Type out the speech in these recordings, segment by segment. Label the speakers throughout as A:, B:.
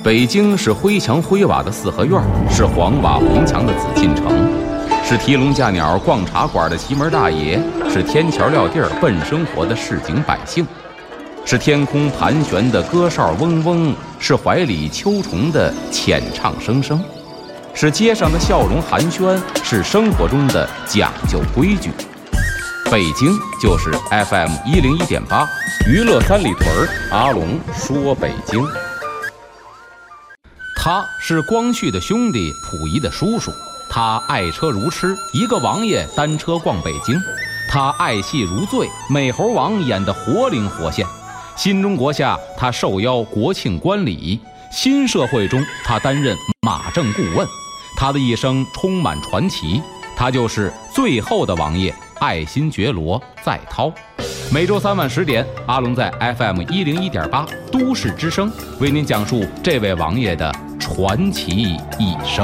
A: 北京是灰墙灰瓦的四合院，是黄瓦红墙的紫禁城，是提笼架鸟逛茶馆的奇门大爷，是天桥撂地儿奔生活的市井百姓，是天空盘旋的歌哨嗡嗡，是怀里秋虫的浅唱声声，是街上的笑容寒暄，是生活中的讲究规矩。北京就是 FM101.8 娱乐三里屯，阿龙说北京。他是光绪的兄弟，溥仪的叔叔。他爱车如痴，一个王爷单车逛北京。他爱戏如醉，美猴王演得活灵活现。新中国下，他受邀国庆观礼；新社会中，他担任马政顾问。他的一生充满传奇，他就是最后的王爷，爱新觉罗在涛。每周3晚10点，阿龙在 FM101.8 都市之声为您讲述这位王爷的传奇一生。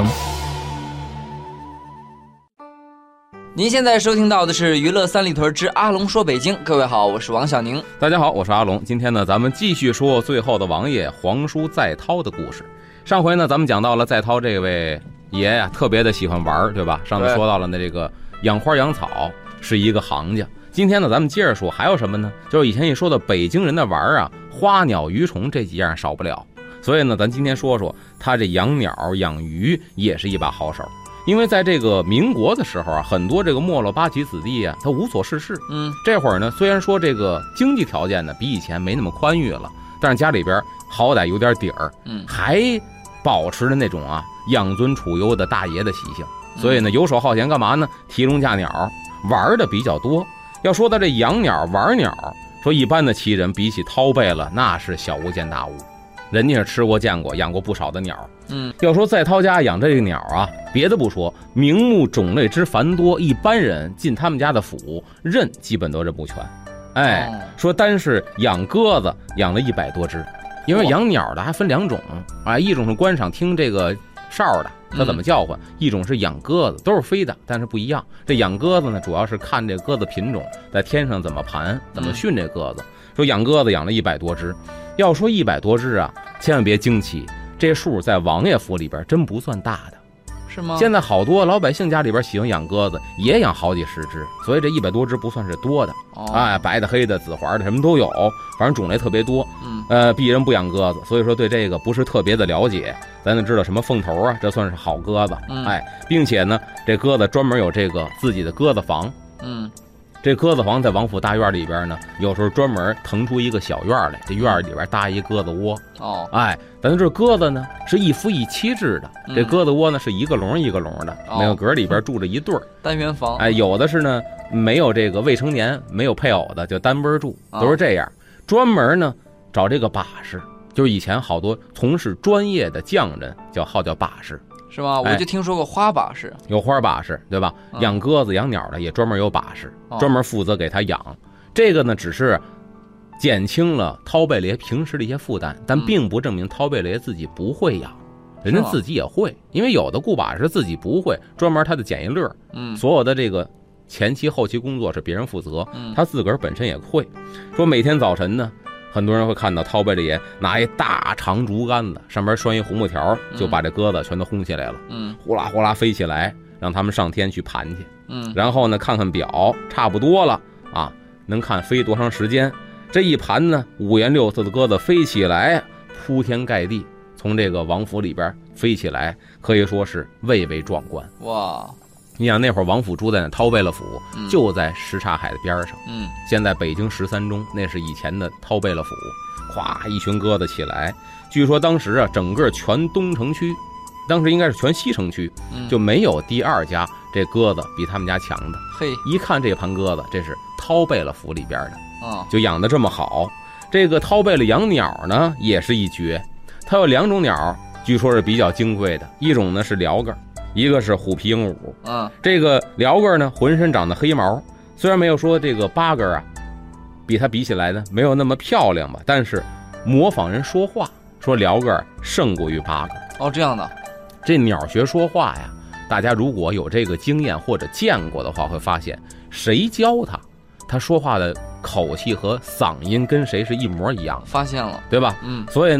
B: 您现在收听到的是娱乐三里屯之阿龙说北京。各位好，我是王小宁。
A: 大家好，我是阿龙。今天呢，咱们继续说最后的王爷皇叔在涛的故事。上回呢，咱们讲到了在涛这位爷呀，特别的喜欢玩，对吧？上次说到了这个养花养草是一个行家。今天呢，咱们接着说，还有什么呢？就是以前一说的北京人的玩啊，花鸟鱼虫这几样少不了。所以呢，咱今天说说他这养鸟养鱼也是一把好手。因为在这个民国的时候啊，很多这个没落八旗子弟啊，他无所事事。这会儿呢，虽然说这个经济条件呢比以前没那么宽裕了，但是家里边好歹有点底儿，还保持着那种啊养尊处优的大爷的习性。所以呢，游手好闲干嘛呢？提笼架鸟，玩的比较多。要说到这养鸟玩鸟，说一般的旗人比起涛贝勒那是小巫见大巫，人家是吃过见过养过不少的鸟。要说在涛家养这个鸟啊，别的不说，名目种类之繁多，一般人进他们家的府认基本都认不全。说单是养鸽子养了100多只，因为养鸟的还分2种啊，一种是观赏听这个哨的它怎么叫唤，一种是养鸽子，都是飞的，但是不一样。这养鸽子呢，主要是看这鸽子品种在天上怎么盘，怎么训这鸽子。说养鸽子养了100多只，要说100多只啊，千万别惊奇，这数在王爷府里边真不算大的，
B: 是吗？
A: 现在好多老百姓家里边喜欢养鸽子，也养好几十只，所以这100多只不算是多的。白的、黑的、紫环的什么都有，反正种类特别多。鄙人不养鸽子，所以说对这个不是特别的了解。咱就知道什么凤头啊，这算是好鸽子。并且呢，这鸽子专门有这个自己的鸽子房。这鸽子房在王府大院里边呢，有时候专门腾出一个小院来，这院里边搭一鸽子窝。咱这鸽子呢是一夫一妻制的，这鸽子窝呢是一个笼一个笼的，每个格里边住着一对儿
B: 单元房。
A: 有的是呢没有这个未成年没有配偶的，就单奔住，都是这样。专门呢找这个把式，就是以前好多从事专业的匠人号叫把式。
B: 是吗？我就听说过花把式，
A: 有花把式，对吧？养鸽子养鸟的也专门有把式，专门负责给他养。这个呢只是减轻了涛贝勒平时的一些负担，但并不证明涛贝勒自己不会养，人家自己也会。因为有的雇把式自己不会，专门他就捡一乐。所有的这个前期后期工作是别人负责，他自个儿本身也会。说每天早晨呢，很多人会看到涛贝勒爷拿一大长竹竿子，上面拴一红木条，就把这鸽子全都轰起来了。呼啦呼啦飞起来，让他们上天去盘去。然后呢，看看表，差不多了啊，能看飞多长时间。这一盘呢，5颜6色的鸽子飞起来，铺天盖地，从这个王府里边飞起来，可以说是蔚为壮观。
B: 哇！
A: 你想那会儿王府住在那涛贝勒府，就在什刹海的边上。现在北京13中，那是以前的涛贝勒府。哗，一群鸽子起来。据说当时啊，整个全东城区，当时应该是全西城区，就没有第2家这鸽子比他们家强的。一看这盘鸽子，这是涛贝勒府里边的，就养得这么好。这个涛贝勒养鸟呢，也是一绝。它有2种鸟，据说是比较金贵的，一种呢是鹩哥，一个是虎皮鹦鹉。这个鹩哥呢，浑身长得黑毛，虽然没有说这个八哥啊，比它比起来呢没有那么漂亮吧，但是模仿人说话，说鹩哥胜过于八哥。
B: 这样的。
A: 这鸟学说话呀，大家如果有这个经验或者见过的话，会发现谁教他说话的口气和嗓音跟谁是一模一样的，
B: 发现了，
A: 对吧？所以呢，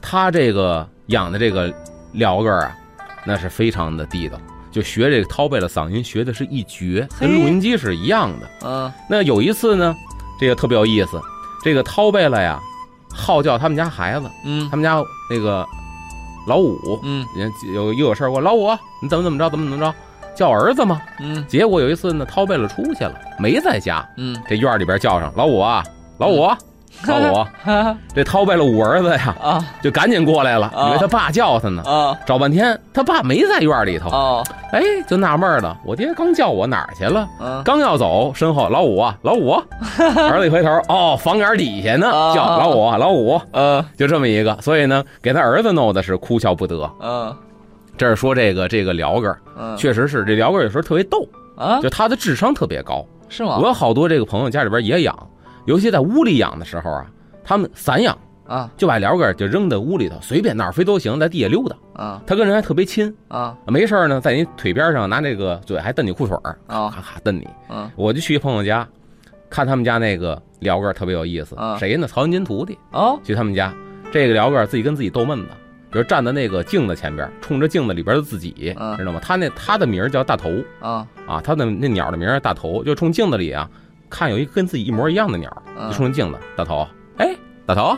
A: 他这个养的这个鹩哥啊，那是非常的地道，就学这个涛贝勒嗓音学的是一绝，跟录音机是一样的。那有一次呢，这个特别有意思，这个涛贝勒呀号叫他们家孩子，他们家那个老五，有事儿，我老五你怎么着叫儿子吗？结果有一次呢，涛贝勒出去了，没在家，这院里边叫上老五啊，老五。这涛贝勒五儿子呀，就赶紧过来了，以为他爸叫他呢，找半天他爸没在院里头，就纳闷了，我爹刚叫我哪儿去了？刚要走，身后老五啊，老五，儿子一回头，房檐底下呢，叫老五啊，老五，就这么一个，所以呢，给他儿子弄的是哭笑不得。这是说这个鹩哥，确实是这鹩哥有时候特别逗就他的智商特别高，
B: 是吗？
A: 我有好多这个朋友家里边也养。尤其在屋里养的时候啊，他们散养就把鹩哥就扔在屋里头，随便哪儿飞都行，在地下溜达他跟人还特别亲没事呢，在你腿边上拿这个嘴还蹬你裤腿咔咔蹬你我就去朋友家看他们家那个鹩哥特别有意思谁呢？曹云金徒弟去他们家，这个鹩哥自己跟自己逗闷子，比如站在那个镜子前边，冲着镜子里边的自己知道吗？他的名叫大头他的那鸟的名是大头，就冲镜子里啊看有一个跟自己一模一样的鸟，就冲镜子，大头，大头，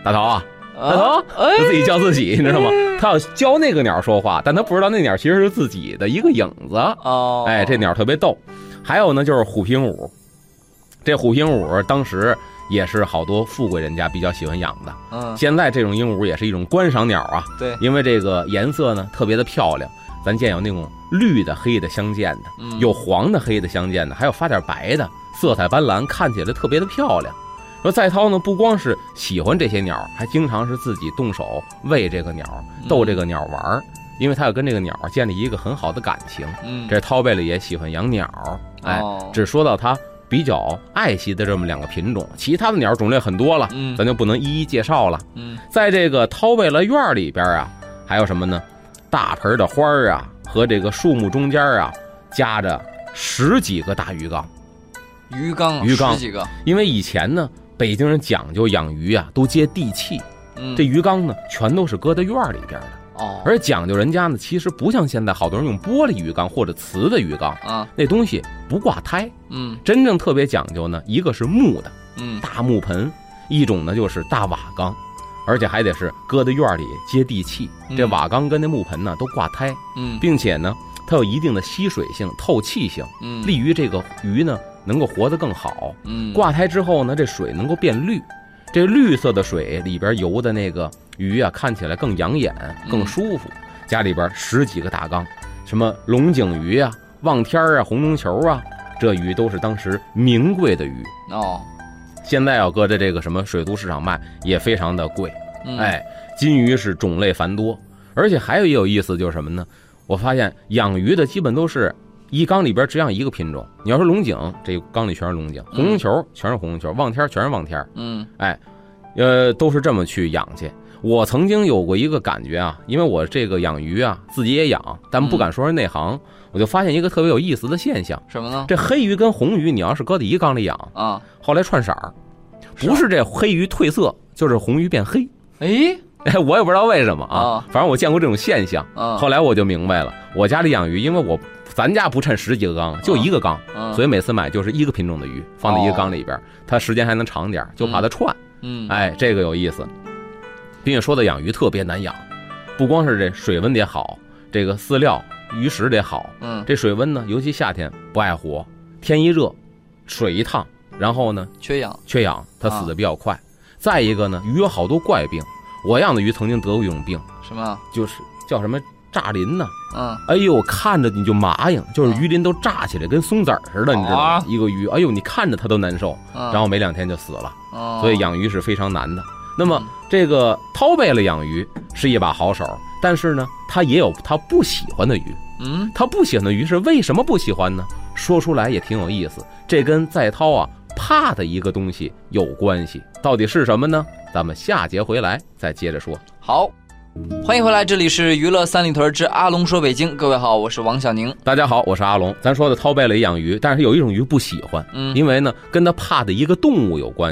A: 就自己叫自己，你知道吗？他要教那个鸟说话，但他不知道那鸟其实是自己的一个影子。这鸟特别逗。还有呢，就是虎平舞，这虎平舞当时也是好多富贵人家比较喜欢养的。现在这种鹦鹉也是一种观赏鸟啊，对，因为这个颜色呢特别的漂亮。咱见有那种绿的、黑的相间的，有黄的、黑的相间的，还有发点白的。色彩斑斓，看起来特别的漂亮。说在涛呢，不光是喜欢这些鸟，还经常是自己动手喂这个鸟，逗这个鸟玩，因为他要跟这个鸟建立一个很好的感情。这涛贝勒也喜欢养鸟，只说到他比较爱惜的这么2个品种，其他的鸟种类很多了，咱就不能一一介绍了。在这个涛贝勒院里边啊，还有什么呢？大盆的花啊，和这个树木中间啊，夹着10几个大鱼缸。鱼缸10几个，因为以前呢，北京人讲究养鱼啊，都接地气。这鱼缸呢，全都是搁在院里边的。而讲究人家呢，其实不像现在好多人用玻璃鱼缸或者瓷的鱼缸那东西不挂胎。真正特别讲究呢，一个是木的，大木盆；一种呢就是大瓦缸，而且还得是搁在院里接地气。这瓦缸跟那木盆呢都挂胎，并且呢，它有一定的吸水性、透气性，利于这个鱼呢能够活得更好。挂胎之后呢，这水能够变绿，这绿色的水里边游的那个鱼啊，看起来更养眼、更舒服。家里边10几个大缸，什么龙井鱼啊、望天啊、红中球啊，这鱼都是当时名贵的鱼。现在要搁在这个什么水族市场卖，也非常的贵。金鱼是种类繁多，而且还有也有意思就是什么呢？我发现养鱼的基本都是一缸里边只养一个品种。你要说龙井，这缸里全是龙井；红中球全是红中球；望天全是望天。都是这么去养去。我曾经有过一个感觉啊，因为我这个养鱼啊，自己也养，但不敢说是内行。我就发现一个特别有意思的现象，什么呢？这黑鱼跟红鱼，你要是搁在一缸里养后来串色儿，不是这黑鱼褪色，就是红鱼变黑。我也不知道为什么反正我见过这种现象。后来我就明白了，我家里养鱼，因为咱家不趁10几个缸，就一个缸，所以每次买就是一个品种的鱼放在一个缸里边，它时间还能长点，就怕它串。这个有意思。并且说的养鱼特别难养，不光是这水温得好，这个饲料鱼食得好。这水温呢，尤其夏天不爱活，天一热，水一烫，然后呢缺氧，它死的比较快。再一个呢，鱼有好多怪病。我养的鱼曾经得过一种病，什么？就是叫什么炸鳞呢？看着你就麻痒，就是鱼鳞都炸起来，跟松子似的，你知道吗？一个鱼，你看着它都难受，然后没2天就死了。所以养鱼是非常难的。那么这个涛贝勒养鱼是一把好手，但是呢，他也有他不喜欢的鱼。他不喜欢的鱼是为什么不喜欢呢？说出来也挺有意思，这跟在涛怕的一个东西有关系，到底是什么呢？咱们下节回来再接着说。好，
B: 欢迎回来，这里是娱乐三里屯之阿龙说北京。各位好，我是王小宁。
A: 大家好，我是阿龙。咱说的涛贝勒养鱼，但是有一种鱼不喜欢，因为呢跟他怕的一个动物有关系。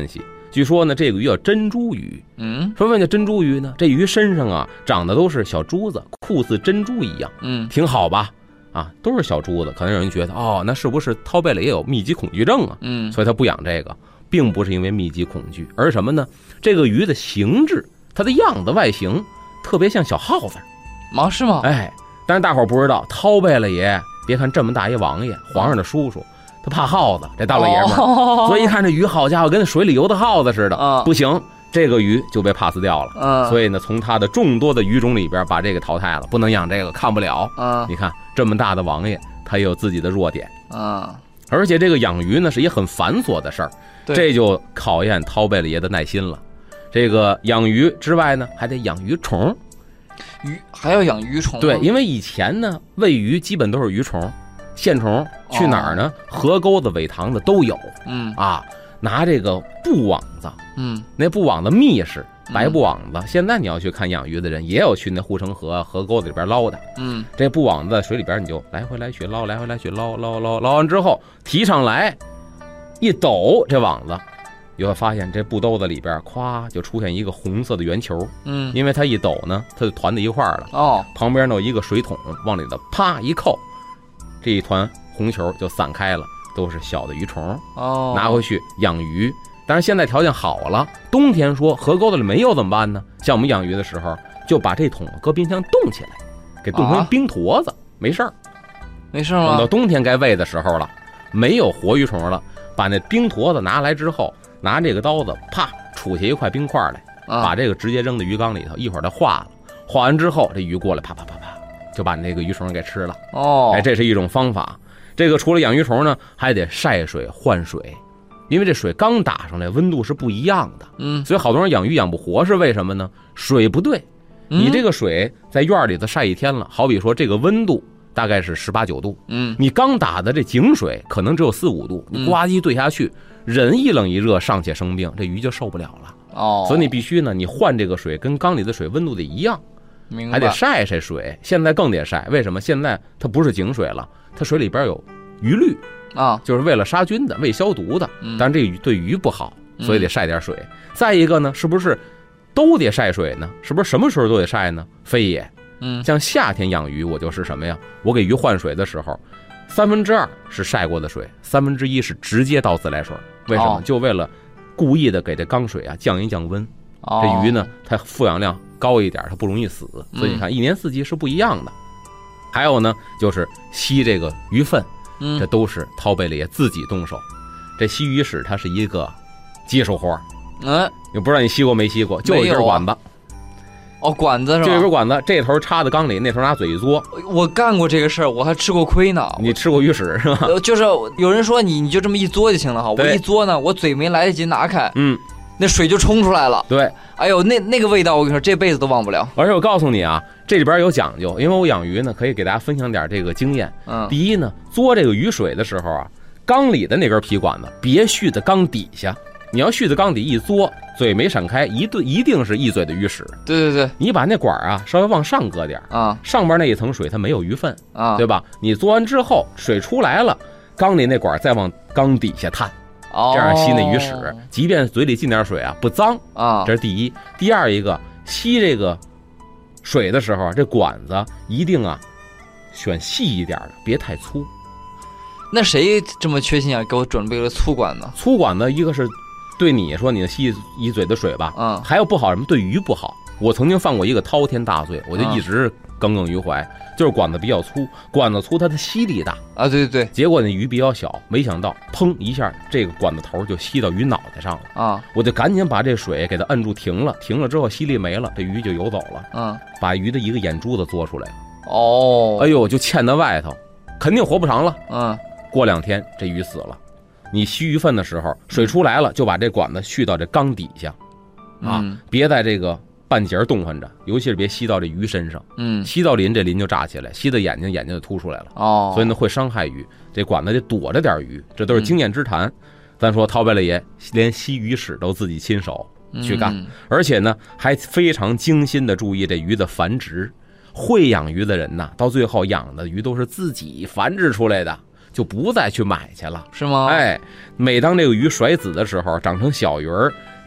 A: 据说呢，这个鱼叫珍珠鱼。说为什么叫珍珠鱼呢？这鱼身上啊长的都是小珠子，酷似珍珠一样。挺好吧？啊，都是小珠子。可能有人觉得，哦，那是不是涛贝勒也有密集恐惧症啊？所以他不养这个，并不是因为密集恐惧，而什么呢？这个鱼的形制，它的样子外形特别像小耗子。
B: 是吗？
A: 哎，但是大伙儿不知道，涛贝勒爷别看这么大一王爷，皇上的叔叔，他怕耗子，这大老爷们儿，所以一看这鱼，好家伙，跟水里游的耗子似的，不行，这个鱼就被 pass 掉了。所以呢，从他的众多的鱼种里边把这个淘汰了，不能养这个，看不了。你看这么大的王爷，他也有自己的弱点。而且这个养鱼呢是也很繁琐的事儿，这就考验涛贝勒爷的耐心了。这个养鱼之外呢，还得养鱼虫。
B: 鱼还要养鱼虫？
A: 对，因为以前呢喂鱼基本都是鱼虫、线虫，去哪儿呢？河沟子、尾塘子都有。拿这个布网子，那布网子密实，白布网子。现在你要去看养鱼的人，也有去那护城河、河沟子里边捞的。这布网子在水里边，你就来回来去捞，来回来去捞完之后提上来，一抖这网子。你会发现这布兜子里边咵就出现一个红色的圆球，因为它一抖呢，它就团在一块儿了。旁边呢有一个水桶，往里头啪一扣，这一团红球就散开了，都是小的鱼虫。拿回去养鱼。但是现在条件好了，冬天说河沟子里没有怎么办呢？像我们养鱼的时候，就把这桶搁冰箱冻起来，给冻成冰坨子，没事儿。
B: 没事吗？
A: 等到冬天该喂的时候了，没有活鱼虫了，把那冰坨子拿来之后，拿这个刀子啪杵下一块冰块来，把这个直接扔到鱼缸里头，一会儿它化了，化完之后这鱼过来啪啪啪啪就把那个鱼虫给吃了。这是一种方法。这个除了养鱼虫呢，还得晒水换水，因为这水刚打上来温度是不一样的。所以好多人养鱼养不活是为什么呢？水不对。你这个水在院里头晒一天了，好比说这个温度大概是18、19度，你刚打的这井水可能只有4、5度，你呱唧兑下去，人一冷一热尚且生病，这鱼就受不了了。所以你必须呢，你换这个水跟缸里的水温度得一样，还得晒晒水。现在更得晒，为什么？现在它不是井水了，它水里边有鱼氯就是为了杀菌的、为消毒的，但这对鱼不好，所以得晒点水。再一个呢，是不是都得晒水呢？是不是什么时候都得晒呢？非也。像夏天养鱼，我就是什么呀？我给鱼换水的时候，2/3是晒过的水，1/3是直接倒自来水。为什么？就为了故意的给这缸水啊降一降温。这鱼呢，它富氧量高一点，它不容易死。所以你看，一年四季是不一样的。还有呢，就是吸这个鱼粪，这都是涛贝勒爷自己动手。这吸鱼屎它是一个技术活。也不知道你吸过没吸过，就有一根管子。
B: 管子是吧？
A: 就有根管子，这头插在缸里，那头拿嘴一嘬。
B: 我干过这个事儿，我还吃过亏呢。
A: 你吃过鱼屎是吧？
B: 就是有人说你就这么一嘬就行了哈，我一嘬呢，我嘴没来得及拿开，那水就冲出来了。对，哎呦，那个味道，我跟你说，这辈子都忘不了。
A: 而且我告诉你啊，这里边有讲究，因为我养鱼呢，可以给大家分享点这个经验。第一呢，嘬这个鱼水的时候啊，缸里的那根皮管子别续在缸底下。你要续在缸底一嘬，嘴没闪开，一定是一嘴的鱼屎。对，你把那管啊稍微往上搁点上边那一层水它没有鱼粪对吧？你嘬完之后，水出来了，缸里那管再往缸底下探，这样吸那鱼屎，即便嘴里进点水啊，不脏这是第一。第二一个，吸这个水的时候，这管子一定啊选细一点的，别太粗。
B: 那谁这么缺心眼给我准备了粗管子？
A: 粗管子一个是对你说你吸一嘴的水吧，还有不好什么？对鱼不好。我曾经犯过一个滔天大罪，我就一直耿耿于怀，就是管子比较粗，管子粗它的吸力大
B: 对，
A: 结果那鱼比较小，没想到砰一下这个管子头就吸到鱼脑袋上了我就赶紧把这水给它摁住停了之后吸力没了，这鱼就游走了把鱼的一个眼珠子嘬出来了哎呦，就嵌在外头，肯定活不长了过2天这鱼死了。你吸鱼粪的时候，水出来了，就把这管子续到这缸底下别在这个半截动换着，尤其是别吸到这鱼身上吸到鳞，这鳞就炸起来，吸到眼睛就凸出来了所以呢会伤害鱼，这管子得躲着点鱼，这都是经验之谈咱说涛贝勒爷连吸鱼屎都自己亲手去干而且呢还非常精心的注意这鱼的繁殖。会养鱼的人呢，到最后养的鱼都是自己繁殖出来的，就不再去买去了，
B: 是吗？
A: 每当这个鱼甩籽的时候，长成小鱼儿，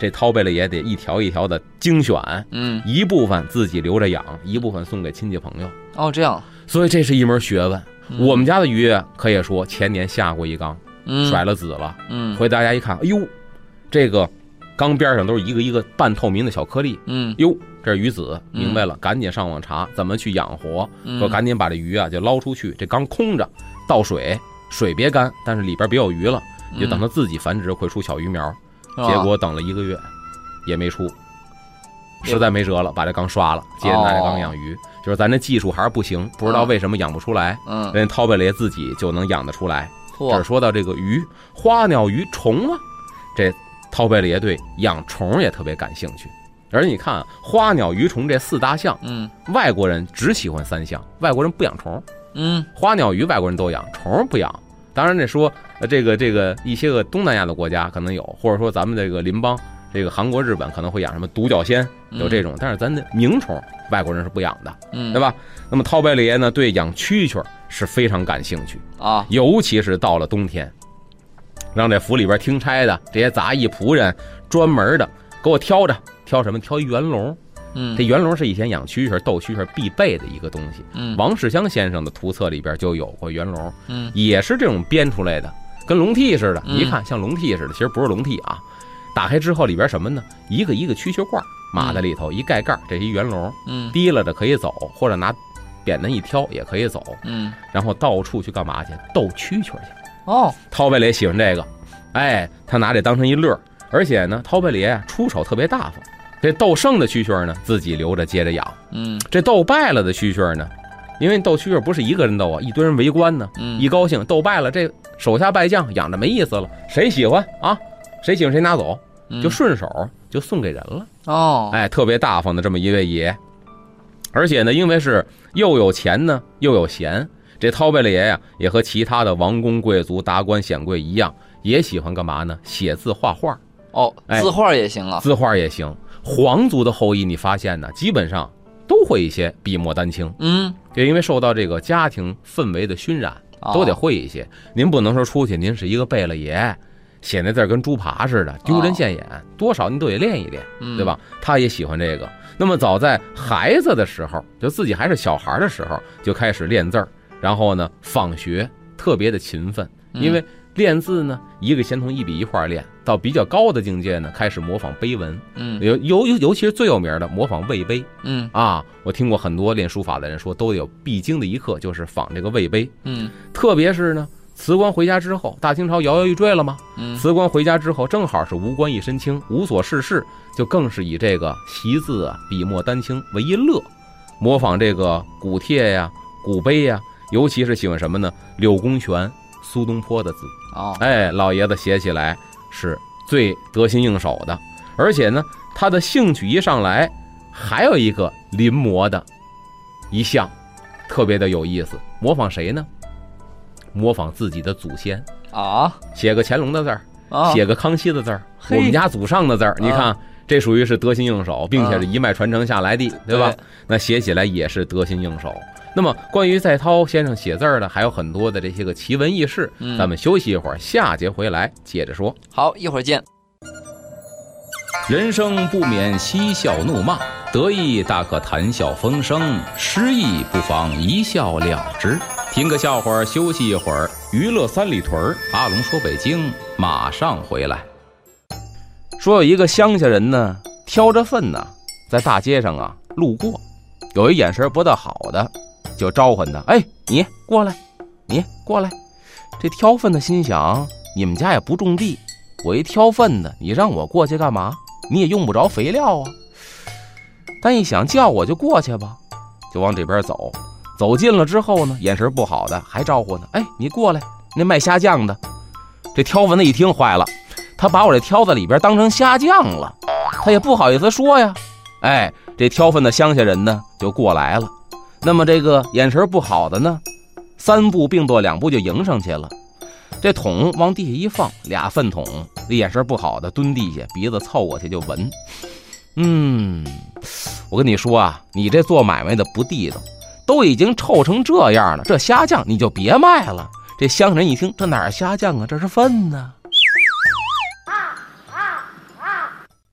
A: 这掏贝勒爷得一条一条的精选，一部分自己留着养，一部分送给亲戚朋友。
B: 哦，这样，
A: 所以这是一门学问。我们家的鱼可以说前年下过一缸，甩了籽了，回大家一看，哎呦，这个缸边上都是一个一个半透明的小颗粒，哟，这是鱼籽，明白了，赶紧上网查怎么去养活，说赶紧把这鱼啊就捞出去，这缸空着，倒水，水别干，但是里边别有鱼了，就等它自己繁殖会出小鱼苗。结果等了1个月也没出，实在没辙了，把这缸刷了，接着拿这缸养鱼。就是咱这技术还是不行，不知道为什么养不出来。人家掏贝勒爷自己就能养得出来。这是说到这个鱼，花鸟鱼虫啊，这掏贝勒爷对养虫也特别感兴趣。而你看花鸟鱼虫这4大项，外国人只喜欢3项，外国人不养虫。花鸟鱼外国人都养，虫不养。当然这说这个一些个东南亚的国家可能有，或者说咱们这个邻邦这个韩国日本可能会养什么独角仙，有这种，但是咱的鸣虫外国人是不养的，对吧？那么掏贝勒爷呢对养蛐蛐是非常感兴趣啊，尤其是到了冬天，让这府里边听差的这些杂役仆人专门的给我挑着，挑什么？挑一圆笼。这圆笼是以前养蛐蛐斗蛐蛐必备的一个东西。王世襄先生的图册里边就有过圆笼，也是这种编出来的，跟笼屉似的，一看像笼屉似的，其实不是笼屉啊。打开之后里边什么呢？一个一个蛐蛐罐码在里头，一盖盖，这是一圆笼，提了的可以走，或者拿扁担一挑也可以走，然后到处去干嘛去？斗蛐蛐去。哦，掏贝勒喜欢这个，哎，他拿这当成一乐，而且呢，掏贝勒爷出手特别大方。这斗胜的蛐蛐呢，自己留着接着养。这斗败了的蛐蛐呢，因为斗蛐蛐不是一个人斗啊，一堆人围观呢。一高兴斗败了，这手下败将养着没意思了，谁喜欢啊？谁喜欢谁拿走，就顺手就送给人了。哦，哎，特别大方的这么一位爷，而且呢，因为是又有钱呢，又有闲，这掏贝勒爷呀，也和其他的王公贵族、达官显贵一样，也喜欢干嘛呢？写字画画。哦，字画也行啊，字画也行。皇族的后裔，你发现呢，基本上都会一些笔墨丹青。就因为受到这个家庭氛围的熏染，都得会一些。您不能说出去，您是一个贝勒爷，写那字跟猪扒似的，丢人现眼，多少您都得练一练，对吧？他也喜欢这个。那么早在孩子的时候，就自己还是小孩的时候，就开始练字，然后呢，访学特别的勤奋，因为练字呢，一个先从一笔一画练，到比较高的境界呢，开始模仿碑文。尤其是最有名的模仿魏碑。我听过很多练书法的人说，都有必经的一课，就是仿这个魏碑。特别是呢，辞官回家之后，大清朝摇摇欲坠了吗？辞官回家之后，正好是无官一身轻，无所事事，就更是以这个习字啊，笔墨丹青为一乐，模仿这个古帖呀、古碑呀，尤其是喜欢什么呢？柳公权、苏东坡的字。哎，老爷子写起来是最得心应手的，而且呢，他的兴趣一上来，还有一个临摹的一项，特别的有意思。模仿谁呢？模仿自己的祖先啊，写个乾隆的字儿，写个康熙的字儿，我们家祖上的字儿，你看这属于是得心应手，并且是一脉传承下来的，对吧？那写起来也是得心应手。那么关于在涛先生写字的还有很多的这些个奇闻异事，咱们休息一会儿，下节回来接着说。
B: 好，一会儿见。
A: 人生不免嬉笑怒骂，得意大可谈笑风生，失意不妨一笑了之。听个笑话休息一会儿，娱乐三里屯，阿龙说北京马上回来。说有一个乡下人呢，挑着粪呢，在大街上啊路过，有一眼神不大好的，就召唤他，哎，你过来，你过来。这挑粪的心想，你们家也不种地，我一挑粪的，你让我过去干嘛？你也用不着肥料啊。但一想叫我就过去吧，就往这边走。走近了之后呢，眼神不好的还招呼呢，哎，你过来，那卖虾酱的。这挑粪的一听坏了，他把我这挑子里边当成虾酱了，他也不好意思说呀。哎，这挑粪的乡下人呢就过来了。那么这个眼神不好的呢，3步并作2步就迎上去了。这桶往地下一放，2粪桶，这眼神不好的蹲地下，鼻子凑过去就闻。我跟你说啊，你这做买卖的不地道，都已经臭成这样了，这虾酱你就别卖了。这乡下人一听，这哪是虾酱啊，这是粪呢。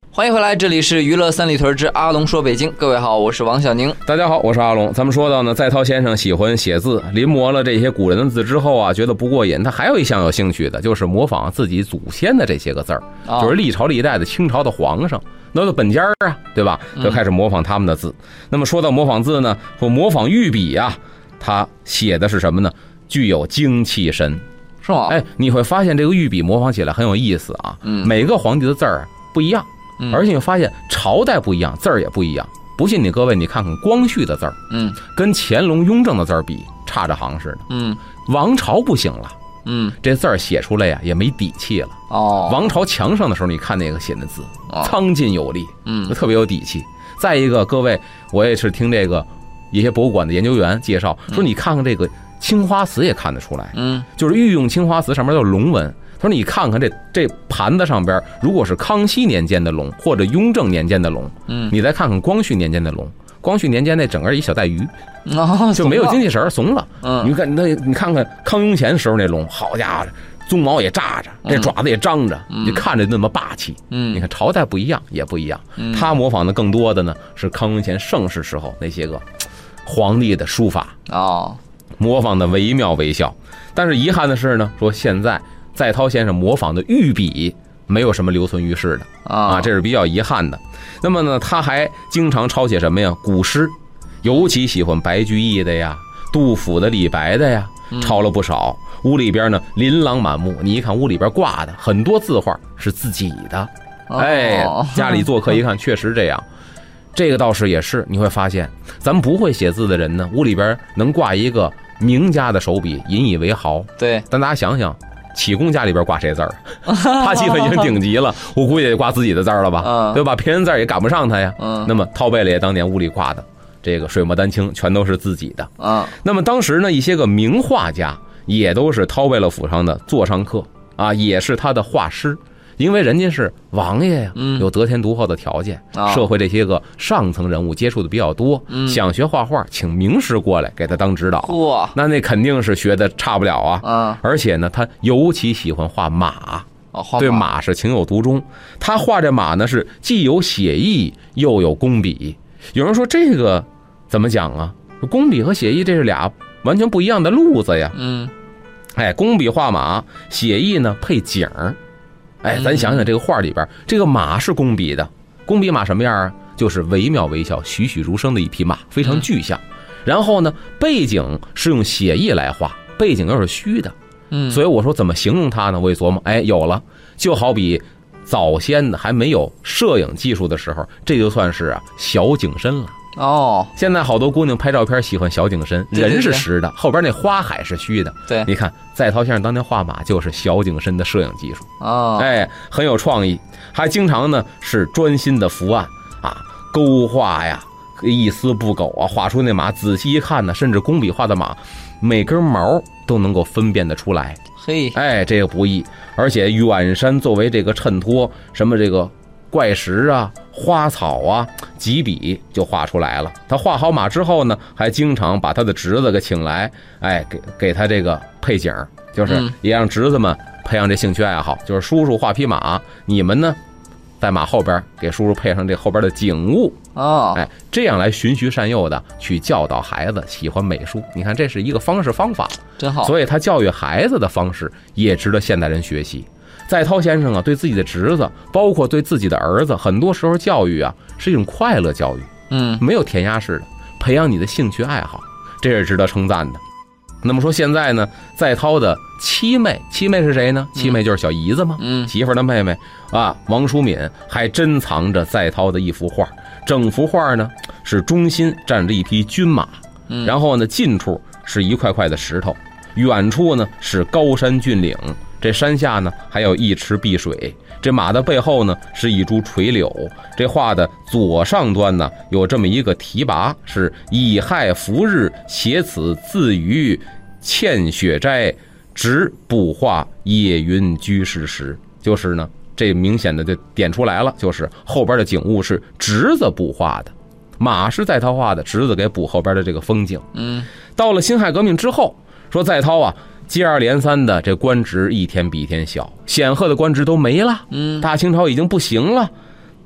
B: 欢迎回来，这里是娱乐三里屯之阿龙说北京。各位好，我是王小宁。
A: 大家好，我是阿龙。咱们说到呢，在涛先生喜欢写字，临摹了这些古人的字之后啊，觉得不过瘾，他还有一项有兴趣的，就是模仿自己祖先的这些个字儿，就是历朝历代的清朝的皇上那都本家啊，对吧？就开始模仿他们的字。那么说到模仿字呢，或模仿御笔啊，他写的是什么呢？具有精气神，
B: 是吗？
A: 哎，你会发现这个御笔模仿起来很有意思啊。每个皇帝的字儿不一样。而且你发现朝代不一样，字儿也不一样。不信你各位，你看看光绪的字儿，跟乾隆、雍正的字儿比，差着行似的。王朝不行了，这字儿写出来呀也没底气了。王朝强盛的时候，你看那个写的字，苍劲有力，特别有底气。再一个，各位，我也是听这个一些博物馆的研究员介绍说，你看看这个青花瓷也看得出来，就是御用青花瓷上面都有龙纹。他说：“你看看这盘子上边，如果是康熙年间的龙，或者雍正年间的龙，你再看看光绪年间的龙，光绪年间那整个一小带鱼，就没有精气神，怂了。你看看康雍乾时候那龙，好家伙，鬃毛也炸着，这爪子也张着，你看着那么霸气。你看朝代不一样，也不一样。他模仿的更多的呢是康雍乾盛世时候那些个皇帝的书法模仿的惟妙惟肖。但是遗憾的是呢，说现在。”在涛先生模仿的御笔没有什么留存于世的这是比较遗憾的。那么呢，他还经常抄写什么呀？古诗，尤其喜欢白居易的呀、杜甫的、李白的呀，抄了不少。屋里边呢琳琅满目，你一看屋里边挂的很多字画是自己的，家里做客一看确实这样。这个倒是也是，你会发现咱们不会写字的人呢，屋里边能挂一个名家的手笔，引以为豪。
B: 对，
A: 但大家想想。启功家里边挂谁字儿？他基本已经顶级了，我估计得挂自己的字儿了吧，对吧？别人字儿也赶不上他呀。那么陶贝勒当年屋里挂的这个水墨丹青全都是自己的。那么当时呢，一些个名画家也都是陶贝勒府上的座上客啊，也是他的画师。因为人家是王爷呀，有得天独厚的条件，社会这些个上层人物接触的比较多，想学画画，请名师过来给他当指导，那肯定是学的差不了啊。而且呢，他尤其喜欢画马，对马是情有独钟。他画这马呢，是既有写意又有工笔。有人说这个怎么讲啊？工笔和写意这是俩完全不一样的路子呀。工笔画马，写意呢配景儿。咱想想这个画里边，这个马是工笔的，工笔马什么样啊？就是惟妙惟肖、栩栩如生的一匹马，非常具象。然后呢，背景是用写意来画，背景又是虚的。所以我说怎么形容它呢？我一琢磨，有了，就好比早先的还没有摄影技术的时候，这就算是小景深了。现在好多姑娘拍照片喜欢小景深，人是实的，后边那花海是虚的。
B: 对，
A: 你看在涛先生当年画马就是小景深的摄影技术很有创意，还经常呢是专心的伏案勾画呀，一丝不苟画出那马，仔细一看呢，甚至工笔画的马每根毛都能够分辨得出来。这个不易，而且远山作为这个衬托，什么这个怪石花草几笔就画出来了。他画好马之后呢，还经常把他的侄子给请来，给他这个配景，就是也让侄子们培养这兴趣爱好，就是叔叔画匹马，你们呢在马后边给叔叔配上这后边的景物这样来循循善诱的去教导孩子喜欢美术。你看这是一个方法，
B: 真好。
A: 所以他教育孩子的方式也值得现代人学习。在涛先生对自己的侄子，包括对自己的儿子，很多时候教育是一种快乐教育，没有填鸭式的，培养你的兴趣爱好，这是值得称赞的。那么说现在呢，在涛的七妹是谁呢？七妹就是小姨子嘛，媳妇的妹妹王淑敏还珍藏着在涛的一幅画，整幅画呢是中心站着一匹骏马，然后呢近处是一块块的石头，远处呢是高山峻岭。这山下呢还有一池碧水，这马的背后呢是一株垂柳。这画的左上端呢有这么一个题跋，是乙亥伏日写此字于欠雪斋，直补画野云居士时。就是呢这明显的就点出来了，就是后边的景物是侄子补画的，马是在涛画的，侄子给补后边的这个风景。到了辛亥革命之后，说在涛接二连三的这官职一天比一天小，显赫的官职都没了。大清朝已经不行了。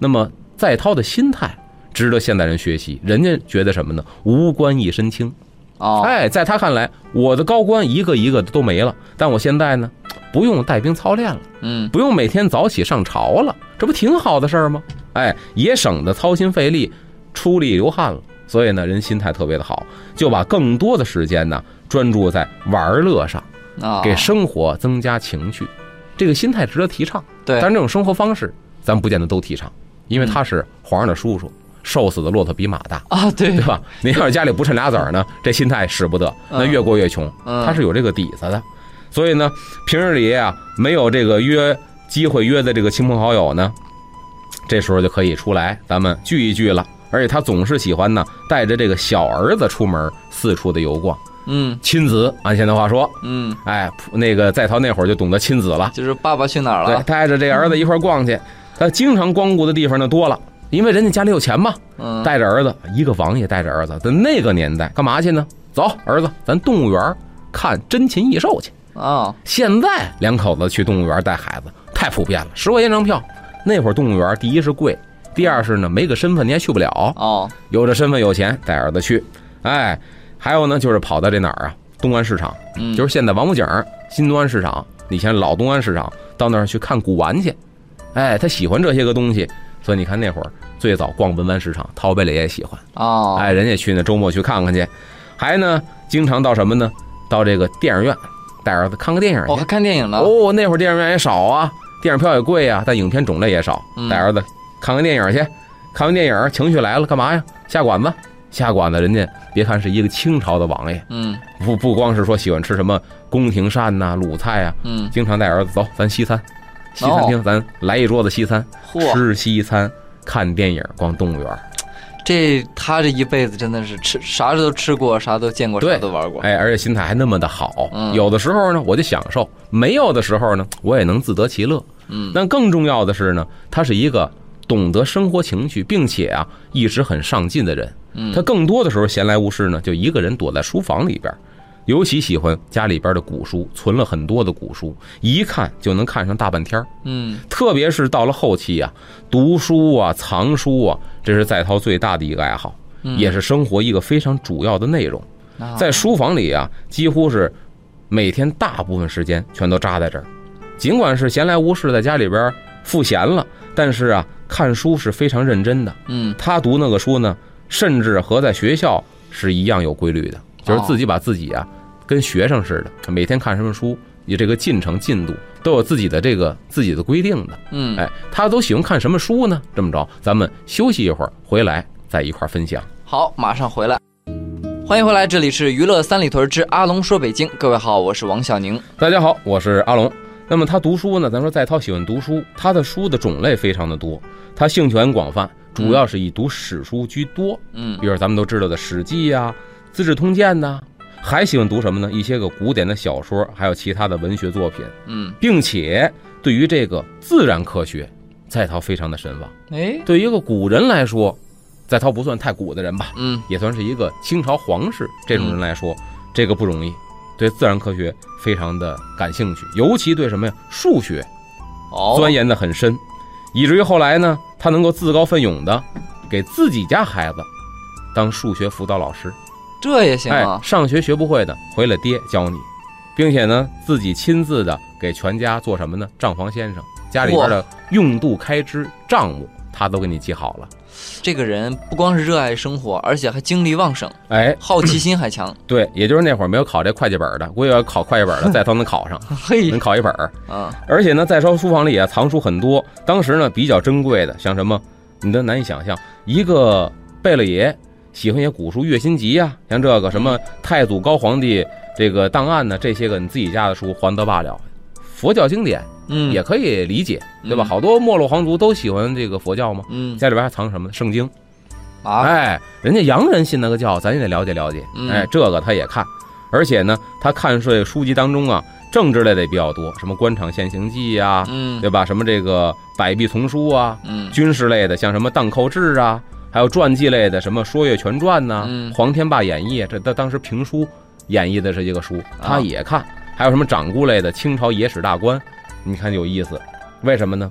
A: 那么在涛的心态值得现代人学习，人家觉得什么呢？无官一身轻。在他看来，我的高官一个一个都没了，但我现在呢，不用带兵操练了，不用每天早起上朝了，这不挺好的事儿吗？也省得操心费力，出力流汗了。所以呢，人心态特别的好，就把更多的时间呢专注在玩乐上，给生活增加情趣。这个心态值得提倡。
B: 对，
A: 但是这种生活方式，咱不见得都提倡，因为他是皇上的叔叔。瘦死的骆驼比马大
B: 啊，对
A: 吧？您要是家里不趁俩子儿呢，这心态使不得，那越过越穷。他是有这个底子的，所以呢，平日里啊没有这个机会约的这个亲朋好友呢，这时候就可以出来，咱们聚一聚了。而且他总是喜欢呢带着这个小儿子出门四处的游逛。亲子，按现在话说，那个在涛那会儿就懂得亲子了，
B: 就是爸爸去哪儿了，
A: 对，带着这儿子一块逛去。他经常光顾的地方呢多了。因为人家家里有钱嘛，带着儿子，一个王爷带着儿子，在那个年代干嘛去呢？走，儿子，咱动物园看珍禽异兽去现在两口子去动物园带孩子太普遍了，10块钱张票。那会儿动物园第一是贵，第二是呢没个身份你还去不了有这身份有钱带儿子去。还有呢就是跑到这哪儿啊？东安市场，就是现在王府井新东安市场，以前老东安市场，到那儿去看古玩去。他喜欢这些个东西。所以你看那会儿最早逛文玩市场，陶贝勒也喜欢人家去那周末去看看去，还呢经常到什么呢？到这个电影院带儿子看个电影去。
B: 还看电影了？
A: 那会儿电影院也少啊，电影票也贵啊，但影片种类也少。带儿子看个电影去，看完电影情绪来了，干嘛呀？下馆子。下馆子，人家别看是一个清朝的王爷，不光是说喜欢吃什么宫廷膳呐、鲁菜啊，经常带儿子走，咱西餐。西餐厅，咱来一桌子西餐，吃西餐，看电影，逛动物园。
B: 他这一辈子真的是吃啥都吃过，啥都见过，啥都玩过。
A: 而且心态还那么的好。有的时候呢，我就享受；没有的时候呢，我也能自得其乐。但更重要的是呢，他是一个懂得生活情趣，并且啊一直很上进的人。他更多的时候闲来无事呢，就一个人躲在书房里边。尤其喜欢家里边的古书，存了很多的古书，一看就能看上大半天。特别是到了后期啊，读书啊、藏书啊，这是在涛最大的一个爱好，也是生活一个非常主要的内容。在书房里啊，几乎是每天大部分时间全都扎在这儿。尽管是闲来无事在家里边赋闲了，但是啊，看书是非常认真的。他读那个书呢，甚至和在学校是一样有规律的。就是自己把自己啊跟学生似的，每天看什么书，以这个进程进度都有自己的规定的。他都喜欢看什么书呢？这么着，咱们休息一会儿，回来再一块分享。
B: 好，马上回来。欢迎回来，这里是娱乐三里屯之阿龙说北京。各位好，我是王小宁。
A: 大家好，我是阿龙。那么他读书呢，咱说在涛喜欢读书，他的书的种类非常的多，他兴趣很广泛，主要是以读史书居多。比如咱们都知道的《史记》啊。资治通鉴呢，还喜欢读什么呢？一些个古典的小说，还有其他的文学作品。并且对于这个自然科学，在涛非常的神往。对于一个古人来说，在涛不算太古的人吧，也算是一个清朝皇室这种人来说，这个不容易。对自然科学非常的感兴趣，尤其对什么呀？数学，钻研的很深，以至于后来呢，他能够自告奋勇的给自己家孩子当数学辅导老师。
B: 这也行啊！
A: 上学学不会的，回来爹教你，并且呢，自己亲自的给全家做什么呢？账房先生，家里边的用度开支账目，他都给你记好了。
B: 这个人不光是热爱生活，而且还精力旺盛，好奇心还强。
A: 对，也就是那会儿没有考这会计本的，估计要考会计本的，在涛能考上，能考一本。而且呢，在涛书房里啊，藏书很多。当时呢，比较珍贵的，像什么，你都难以想象，一个贝勒爷。喜欢些古书《岳心集》啊，像这个什么太祖高皇帝这个档案呢，这些个你自己家的书还得罢了。佛教经典，也可以理解，对吧？好多没落皇族都喜欢这个佛教嘛，家里边还藏什么圣经人家洋人信那个教，咱也得了解了解。这个他也看，而且呢，他看这书籍当中啊，政治类的也比较多，什么官场现形记啊，对吧？什么这个百弊丛书啊，军事类的像什么荡寇志啊。还有传记类的，什么《说岳全传》呐，黄天霸演义》，这当时评书演绎的这些个书，他也看。还有什么掌故类的，清朝野史大观，你看有意思。为什么呢？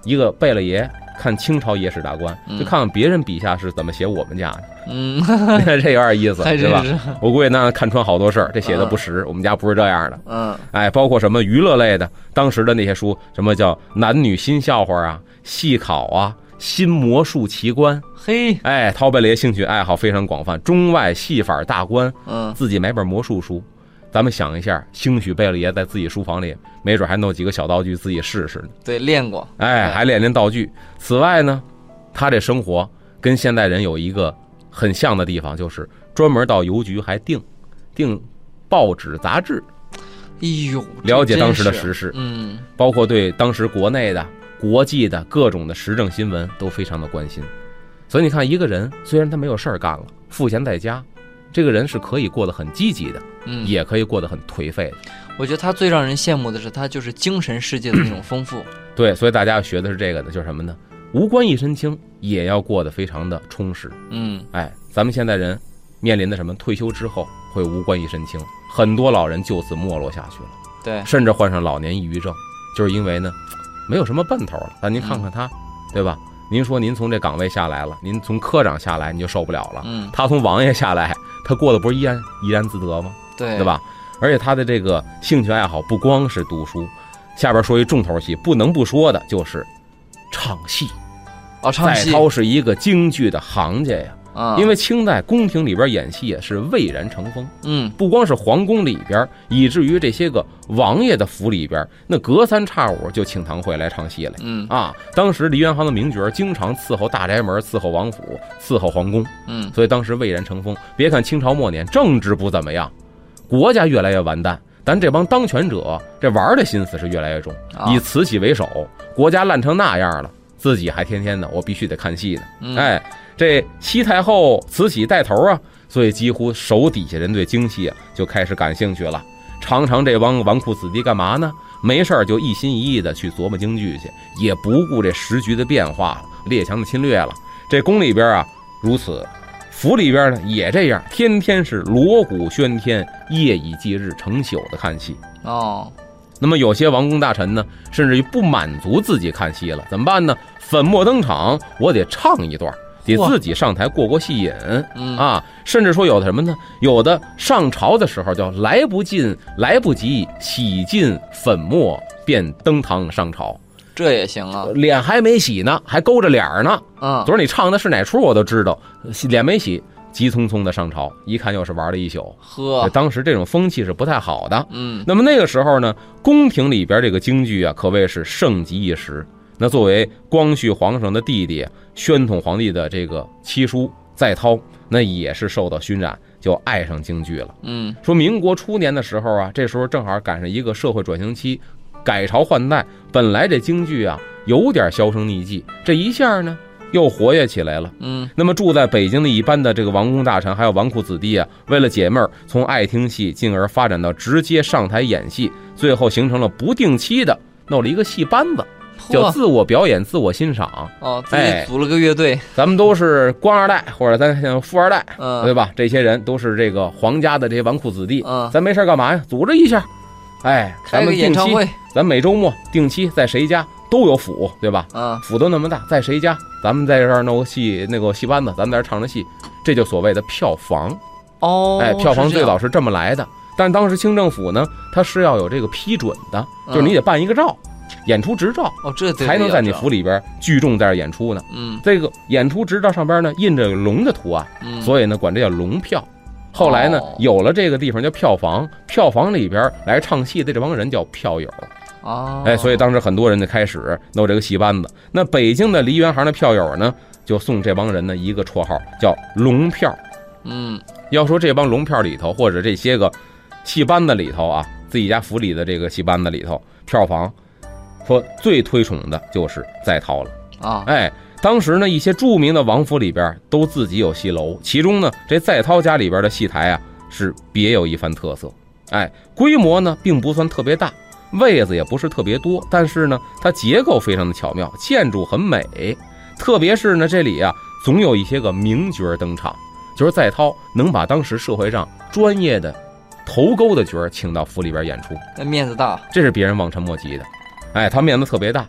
A: 一个贝勒爷看清朝野史大观，就看看别人笔下是怎么写我们家的。你看这有点意思，对吧？我估计那看穿好多事儿，这写的不实，我们家不是这样的。包括什么娱乐类的，当时的那些书，什么叫男女新笑话啊、戏考啊、新魔术奇观。
B: 嘿，
A: 陶贝勒爷兴趣爱好非常广泛，中外戏法大观，自己买本魔术书。咱们想一下，兴许贝勒爷在自己书房里，没准还弄几个小道具自己试试呢。
B: 对，练过。
A: 还练道具。此外呢，他这生活跟现代人有一个很像的地方，就是专门到邮局还订报纸杂志。了解当时的时事，包括对当时国内的、国际的各种的时政新闻都非常的关心。所以你看，一个人虽然他没有事儿干了，赋闲在家，这个人是可以过得很积极的，也可以过得很颓废的。
B: 我觉得他最让人羡慕的是他就是精神世界的那种丰富。
A: 对，所以大家要学的是这个的，就是什么呢？无官一身轻，也要过得非常的充实。咱们现在人面临的什么？退休之后会无官一身轻，很多老人就此没落下去了。
B: 对，
A: 甚至患上老年抑郁症，就是因为呢，没有什么奔头了。但您看看他，对吧？您说您从这岗位下来了，您从科长下来你就受不了了。他从王爷下来，他过得不是怡然自得吗？
B: 对
A: 吧？而且他的这个兴趣爱好不光是读书，下边说一重头戏，不能不说的就是唱戏。
B: 唱戏。
A: 载涛是一个京剧的行家呀。因为清代宫廷里边演戏也是蔚然成风。不光是皇宫里边，以至于这些个王爷的府里边，那隔三差五就请堂会来唱戏来。当时梨园行的名角经常伺候大宅门，伺候王府，伺候皇宫。所以当时蔚然成风。别看清朝末年政治不怎么样，国家越来越完蛋，但这帮当权者这玩的心思是越来越重，以慈禧为首，国家烂成那样了，自己还天天的我必须得看戏呢。这西太后慈禧带头啊，所以几乎手底下人对京戏就开始感兴趣了。常常这帮纨绔子弟干嘛呢？没事就一心一意的去琢磨京剧去，也不顾这时局的变化了，列强的侵略了。这宫里边如此，府里边呢也这样，天天是锣鼓喧天，夜以继日，成宿的看戏。那么有些王公大臣呢，甚至于不满足自己看戏了，怎么办呢？粉墨登场，我得唱一段。得自己上台过戏瘾甚至说有的什么呢？有的上朝的时候叫来不及洗尽粉墨便登堂上朝，
B: 这也行啊？
A: 脸还没洗呢，还勾着脸呢。昨儿你唱的是哪出我都知道，脸没洗，急匆匆的上朝，一看又是玩了一宿。当时这种风气是不太好的。那么那个时候呢，宫廷里边这个京剧可谓是盛极一时。那作为光绪皇上的弟弟，宣统皇帝的这个七叔载涛，那也是受到熏染，就爱上京剧了。说民国初年的时候这时候正好赶上一个社会转型期，改朝换代，本来这京剧有点销声匿迹，这一下呢又活跃起来了。那么住在北京的一般的这个王公大臣还有纨绔子弟为了解闷，从爱听戏进而发展到直接上台演戏，最后形成了不定期的弄了一个戏班子，叫自我表演、自我欣赏。
B: 自己组了个乐队。
A: 咱们都是官二代或者咱像富二代，对吧？这些人都是这个皇家的这些纨绔子弟。咱没事干嘛呀？组织一下，
B: 开个演唱会。
A: 咱每周末定期在谁家都有府，对吧？府都那么大，在谁家咱们在这儿弄个戏，那个戏班子，咱们在这唱着戏，这就所谓的票房。票房最早是这么来的。但当时清政府呢，它是要有这个批准的，就是你得办一个照。演出执照
B: 这
A: 才能在你府里边聚众在这演出呢。这个演出执照上边呢印着龙的图案，所以呢管这叫龙票。后来呢有了这个地方叫票房，票房里边来唱戏的这帮人叫票友。所以当时很多人就开始弄这个戏班子。那北京的梨园行的票友呢，就送这帮人呢一个绰号叫龙票。要说这帮龙票里头，或者这些个戏班子里头自己家府里的这个戏班子里头，票房说最推崇的就是载涛了当时呢一些著名的王府里边都自己有戏楼，其中呢这载涛家里边的戏台是别有一番特色。规模呢并不算特别大，位子也不是特别多，但是呢它结构非常的巧妙，建筑很美。特别是呢这里总有一些个名角登场，就是载涛能把当时社会上专业的头钩的角请到府里边演出，
B: 面子大，
A: 这是别人望尘莫及的。他面子特别大。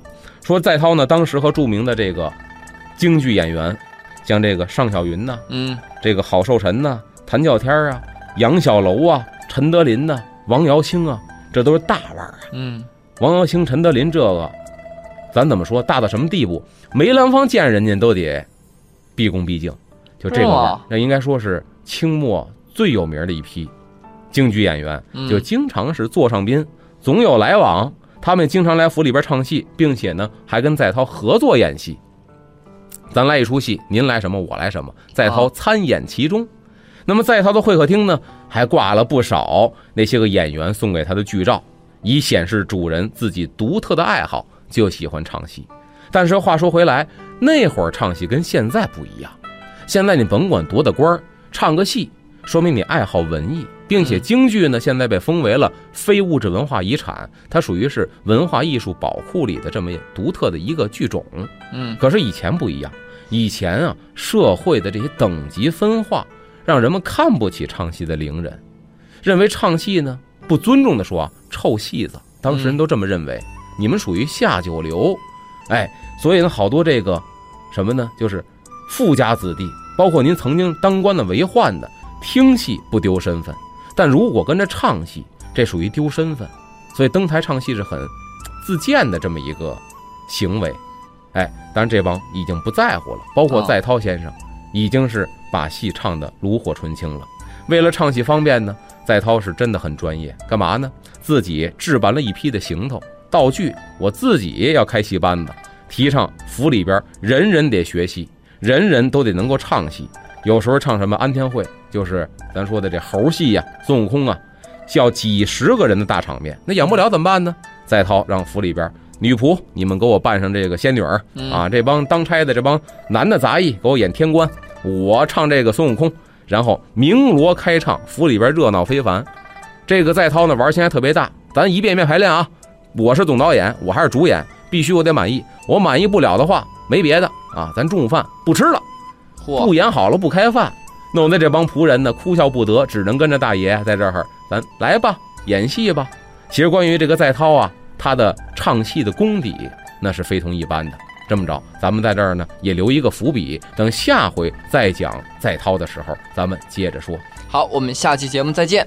A: 说在涛呢，当时和著名的这个京剧演员，像这个尚小云呐，这个郝寿臣呐，谭教天啊，杨小楼啊，陈德林呐，王瑶卿啊，这都是大腕啊。王瑶卿、陈德林这个，咱怎么说，大到什么地步？梅兰芳见人家都得毕恭毕敬，就这个，那应该说是清末最有名的一批京剧演员，就经常是座上宾，总有来往。他们经常来府里边唱戏，并且呢还跟在涛合作演戏。咱来一出戏，您来什么我来什么，在涛参演其中。那么在涛的会客厅呢，还挂了不少那些个演员送给他的剧照，以显示主人自己独特的爱好，就喜欢唱戏。但是话说回来，那会儿唱戏跟现在不一样。现在你甭管多大官，唱个戏说明你爱好文艺，并且京剧呢现在被封为了非物质文化遗产，它属于是文化艺术宝库里的这么独特的一个剧种。可是以前不一样，以前啊社会的这些等级分化，让人们看不起唱戏的伶人，认为唱戏呢，不尊重的说啊，臭戏子，当时人都这么认为，你们属于下九流。所以呢好多这个什么呢，就是富家子弟，包括您曾经当官的为宦的，听戏不丢身份，但如果跟着唱戏，这属于丢身份。所以登台唱戏是很自贱的这么一个行为。当然这帮已经不在乎了，包括在涛先生已经是把戏唱得炉火纯青了。为了唱戏方便呢，在涛是真的很专业。干嘛呢？自己置办了一批的行头道具，我自己要开戏班子，提倡府里边人人得学戏，人人都得能够唱戏。有时候唱什么安天会，就是咱说的这猴戏呀，孙悟空啊，要几十个人的大场面，那演不了怎么办呢？在涛让府里边女仆，你们给我扮上这个仙女儿啊，这帮当差的这帮男的杂役给我演天官，我唱这个孙悟空，然后鸣锣开唱，府里边热闹非凡。这个在涛呢玩心还特别大，咱一遍遍排练啊，我是总导演，我还是主演，必须我得满意，我满意不了的话没别的啊，咱中午饭不吃了，不演好了不开饭，弄得这帮仆人呢哭笑不得，只能跟着大爷在这儿，咱来吧，演戏吧。其实关于这个在涛啊，他的唱戏的功底那是非同一般的。这么着，咱们在这儿呢也留一个伏笔，等下回再讲在涛的时候，咱们接着说。
B: 好，我们下期节目再见。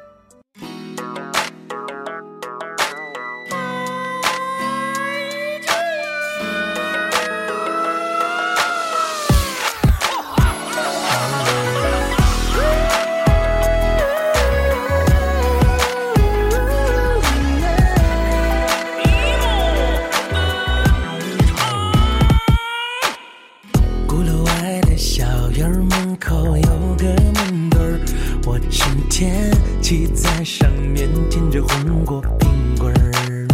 C: 骑在上面舔着红果冰棍儿，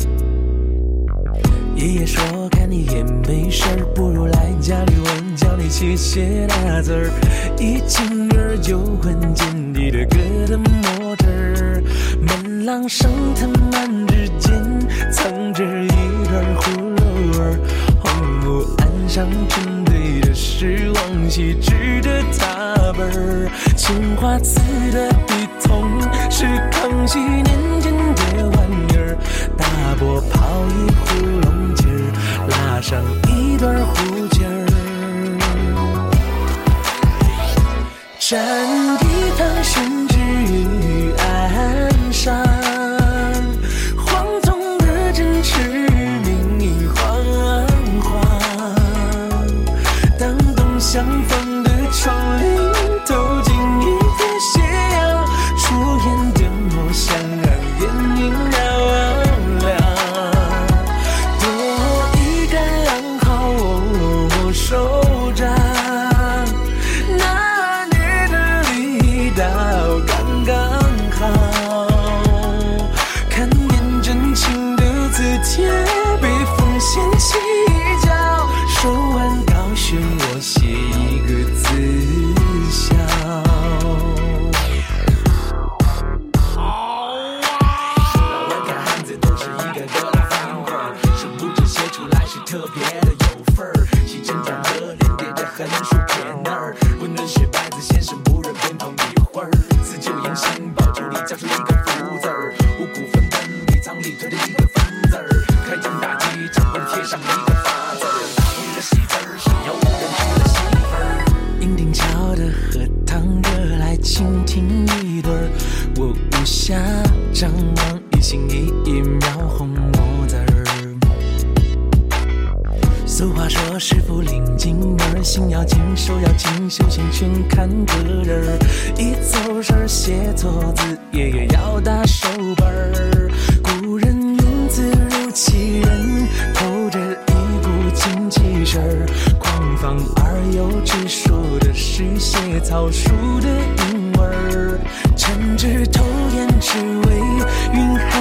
C: 爷爷说看你也没事儿，不如来家里我教你写写大字儿，一进门就闻见你的歌的墨汁儿，门廊上藤蔓之间藏着一段葫芦儿，红木岸上沉堆的是王羲之的踏本儿，青花瓷的笔筒是康熙年间的玩意儿，大波泡一壶龙筋儿，拉上一段胡筋儿，蘸一汤宣纸于岸上，黄铜的针齿明晃晃，当东厢房的窗棂透进一片斜阳，出烟的墨香烟影绕亮，多一个浪好我手掌，拿捏的力道刚刚好，看见真情的字帖被风掀起一角，手腕高悬我写一个字笑，我看汉字都是一个个的方块，殊不知写出来是特别的有份儿，细针转折连叠的横竖撇那儿，不论是白字先生无人变通一会儿，自救言行宝珠里交出一个福字儿，五谷分奔里藏里头的一个分字儿，开疆大吉掌柜贴上来倾听一对儿，我无暇张望一心一意描红墨字儿。俗话说师傅领进门，心要静手要静，修行全看个人。一走神写错字也要打手本儿。古人云字如其人，透着一股精气神儿。狂放而又直说的是些草书的韵味儿。趁指头眼只为云海